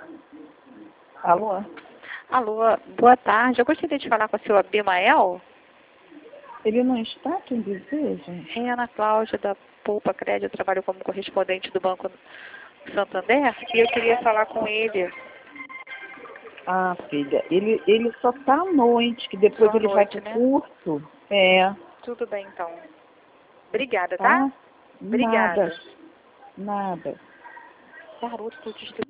Alô? Alô, boa tarde. Eu gostaria de falar com o seu Abimael. Ele não está, quem deseja? É Ana Cláudia, da Poupa Crédito. Eu trabalho como correspondente do Banco Santander e eu queria falar com ele. Ah, filha, ele só tá à noite, que depois Só à ele vai noite, pro né? curso. É, Tudo bem, então. Obrigada, tá? tá? Obrigada. Nada. Garoto, tô